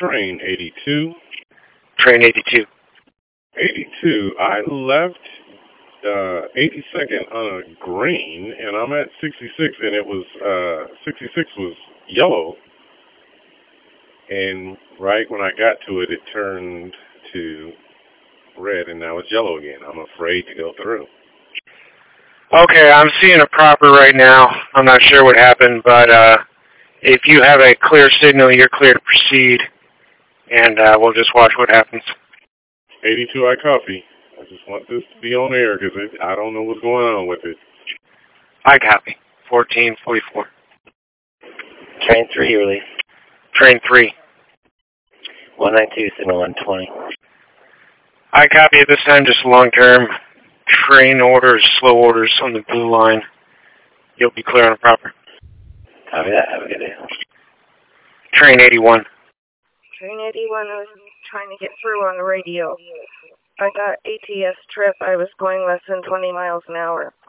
train 82. Train 82. 82. I left 82nd on a green, and I'm at 66, and it was 66 was yellow. And right when I got to it, it turned to red, and now it's yellow again. I'm afraid to go through. Okay, I'm seeing a proper right now. I'm not sure what happened, but if you have a clear signal, you're clear to proceed, and we'll just watch what happens. 82, I copy. I just want this to be on air because I don't know what's going on with it. I copy. 1444. Train 3, release. Train 3. 192, signal 120. I copy at this time, just long-term train orders, slow orders on the blue line. You'll be clear on a proper. Copy that. Have a good day. Train 81. Train 81, I was trying to get through on the radio. I got ATS trip. I was going less than 20 miles an hour.